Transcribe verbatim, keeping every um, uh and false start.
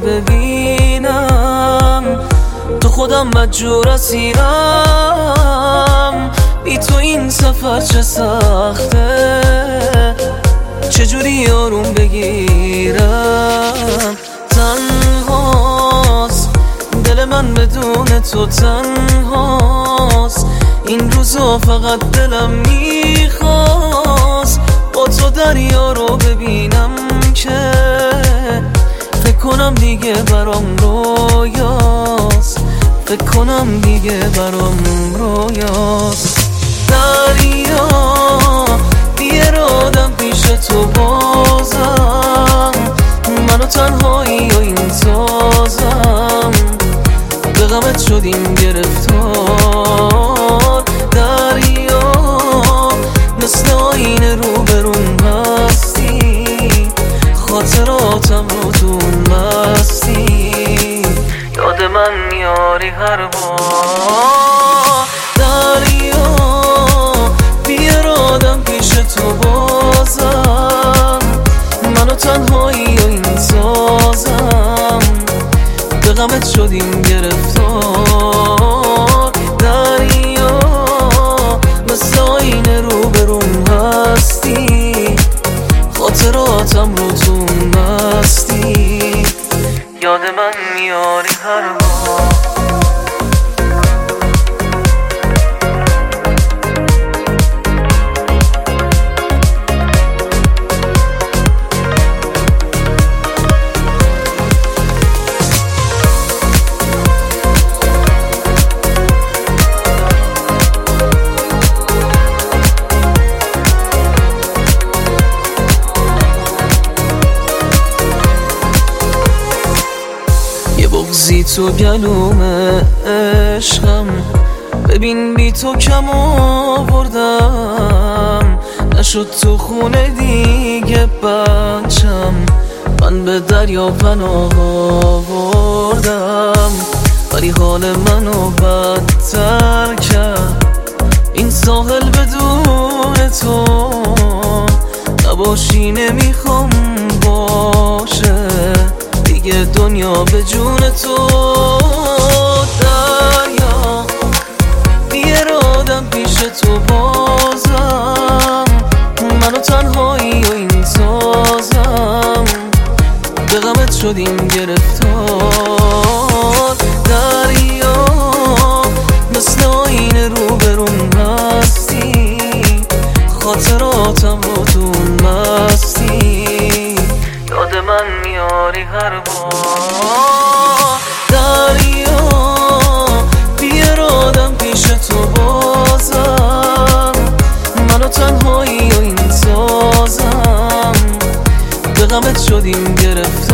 ببینم، تو خودم مجبور اسیرم. بی تو این سفر چه سخته، چجوری آروم بگیرم. تنهاست دل من بدون تو، تنهاست این روزا فقط دلم میخواست با تو دریا رو ببینم که فکر کنم دیگه برام رویاست، فکر کنم دیگه برام رویاست. دریا بیارادم پیش تو بازم، منو تنهایی و این سازم، به غمت شدیم گرفتار. دریا مثل آینه رو برون هستی، خاطراتم رو دون مستی، یاد من میاری هر بار. دریا بیارادم پیش تو بازم، منو تنهایی و این سازم، به غمت شدیم گرفتار. دریا مثل آینه رو برون هستی، خاطراتم رو تو مستی، یاد من میاری هر بار. بغضی تو گلوم عشقم، ببین بی تو کم آوردم، نشد تو خونه دیگه بچم، من به دریا پناه آوردم، ولی حال منو بدتر کرد این ساحل بدون تو. نباشی نمیخوام باشه دیگه دنیا به جون تو. دریا بیارادم پیش تو بازم، منو تنهایی و این سازم، به غمت شدیم گرفتار. دریا مثل آینه رو برون هستی، خاطراتم رو تو مستی، یاد من میاری هر بار. دریا بیارادم پیش تو بازم، منو تنهایی و این سازم، به غمت شدیم گرفتار.